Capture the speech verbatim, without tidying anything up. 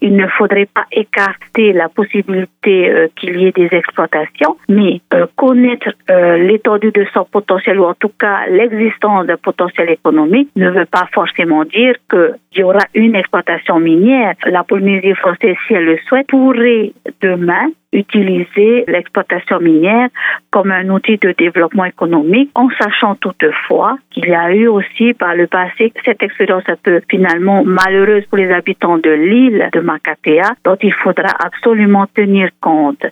il ne faudrait pas écarter la possibilité euh, qu'il y ait des exploitations, mais euh, connaître euh, l'étendue de son potentiel, ou en tout cas l'existence d'un potentiel économique, ne veut pas forcément dire qu'il y aura une exploitation minière. La Polynésie française, si elle le souhaite, pourrait demain utiliser l'exploitation minière comme un outil de développement économique, en sachant toutefois qu'il y a eu aussi par le passé cette expérience un peu finalement malheureuse pour les habitants de l'île de Makatea, dont il faudra absolument tenir compte.